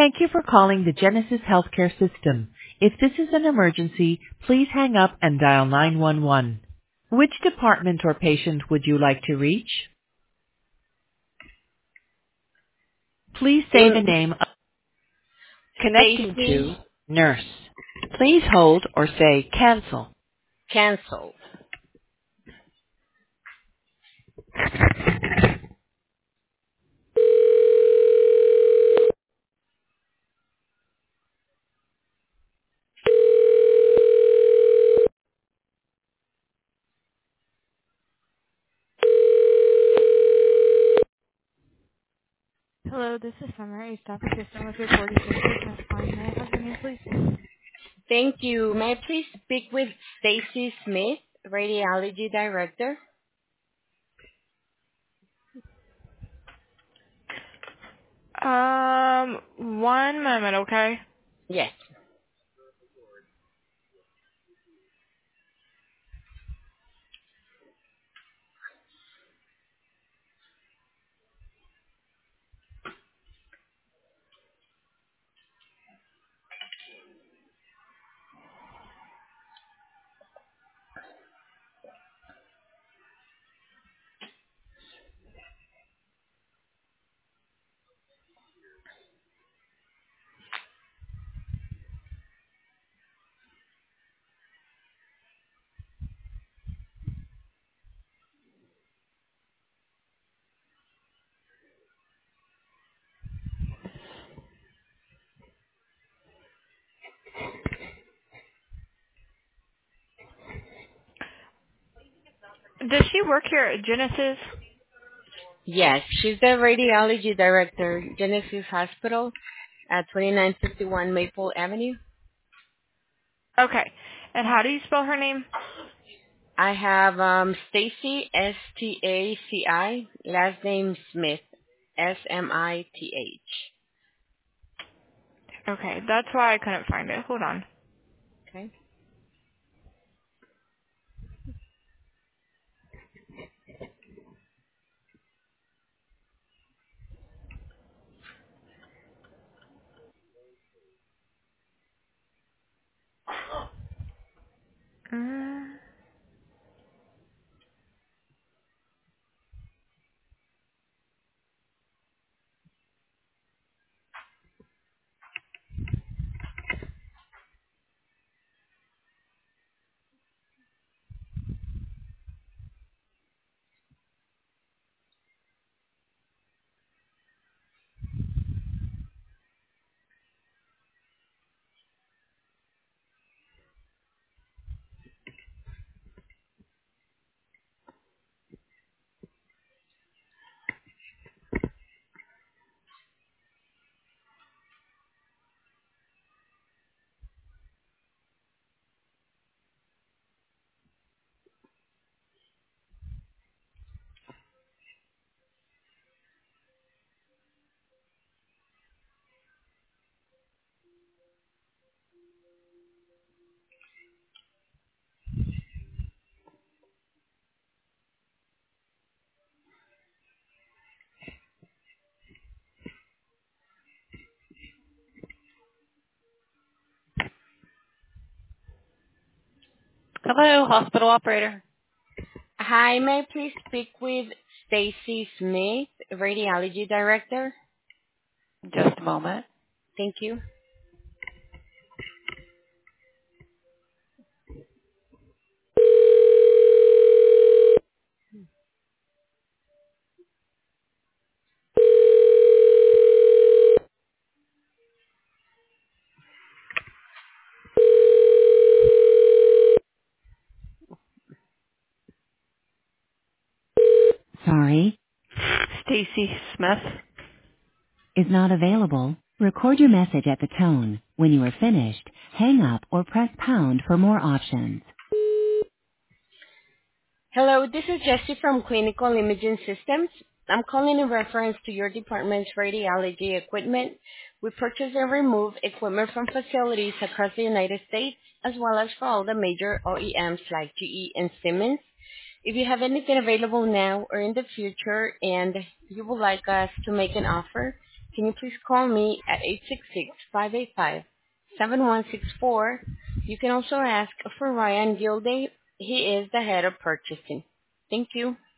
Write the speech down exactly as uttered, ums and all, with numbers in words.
Thank you for calling the Genesis Healthcare System. If this is an emergency, please hang up and dial nine one one. Which department or patient would you like to reach? Please say the Mm, name of connecting Stacy to nurse. Please hold or say cancel. canceled. Hello, this is Summer, a staff assistant with your Forty Genesis Nurse Line. May I have your name, please? Thank you. May I please speak with Stacy Smith, radiology director? Um, one moment, okay? Yes. Does she work here at Genesis? Yes, she's the radiology director, Genesis Hospital at twenty-nine fifty-one Maple Avenue. Okay. And how do you spell her name? I have um, Stacy, S T A C I, last name Smith, S M I T H. Okay, that's why I couldn't find it. Hold on. Okay. Mm. Hello, hospital operator. Hi, may I please speak with Stacy Smith, radiology director? Just a moment. Thank you. Sorry, Stacy Smith. is not available. Record your message at the tone. When you are finished, hang up or press pound for more options. Hello, this is Jessie from Clinical Imaging Systems. I'm calling in reference to your department's radiology equipment. We purchase and remove equipment from facilities across the United States, as well as for all the major O E Ms like G E and Siemens. If you have anything available now or in the future and you would like us to make an offer, Can you please call me at eight six six, five eight five, seven one six four? You can also ask for Ryan Gilday. He is the head of purchasing. Thank you.